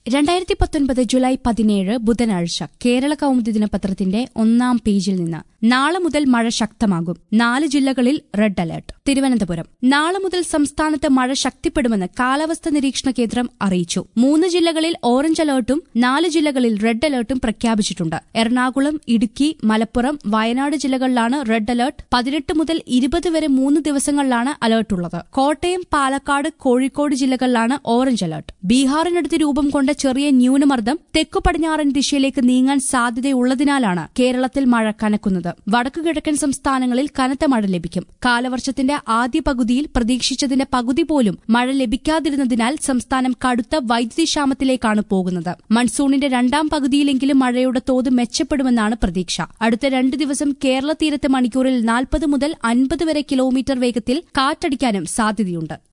2019 July 17 ബുധനാഴ്ച കേരള കൗമുദി ദിനപത്രത്തിന്റെ ഒന്നാം പേജിൽ നിന്ന് നാളെ മുതൽ മഴ ശക്തമാകും 4 ജില്ലകളിൽ റെഡ് അലർട്ട്. തിരുവനന്തപുരം നാളെ മുതൽ സംസ്ഥാനത്ത് മഴ ശക്തിപ്പെടുമെന്ന് കാലാവസ്ഥാ നിരീക്ഷണ കേന്ദ്രം അറിയിച്ചു. 3 ജില്ലകളിൽ ഓറഞ്ച് അലർട്ടും 4 ജില്ലകളിൽ റെഡ് അലർട്ടും പ്രഖ്യാപിച്ചിട്ടുണ്ട്. എറണാകുളം, ഇടുക്കി, മലപ്പുറം, വയനാട് ജില്ലകളിലാണ് റെഡ് അലർട്ട്. 18 മുതൽ 20 വരെ 3 ദിവസങ്ങളിലാണ് അലർട്ടുള്ളത്. കോട്ടയം, പാലക്കാട്, കോഴിക്കോട് ജില്ലകളിലാണ് ഓറഞ്ച് അലർട്ട്. ബീഹാറിനടുത്ത് രൂപം കൊണ്ട ചെറിയ ന്യൂനമർദ്ദം തെക്കു പടിഞ്ഞാറൻ ദിശയിലേക്ക് നീങ്ങാൻ സാധ്യതയുള്ളതിനാലാണ് കേരളത്തിൽ മഴ കനക്കുന്നത്. വടക്കുകിഴക്കൻ സംസ്ഥാനങ്ങളിൽ കനത്ത മഴ ലഭിക്കും. കാലവർഷത്തിന്റെ ആദ്യ പകുതിയിൽ പ്രതീക്ഷിച്ചതിന്റെ പകുതി പോലും മഴ ലഭിക്കാതിരുന്നതിനാൽ സംസ്ഥാനം കടുത്ത വൈദ്യുതി ക്ഷാമത്തിലേക്കാണ് പോകുന്നത്. മൺസൂണിന്റെ രണ്ടാം പകുതിയിലെങ്കിലും മഴയുടെ തോത് മെച്ചപ്പെടുമെന്നാണ് പ്രതീക്ഷ. അടുത്ത 2 ദിവസം കേരള തീരത്ത് മണിക്കൂറിൽ 40 മുതൽ 50 വരെ കിലോമീറ്റർ വേഗത്തിൽ കാറ്റടിക്കാനും സാധ്യതയുണ്ട്.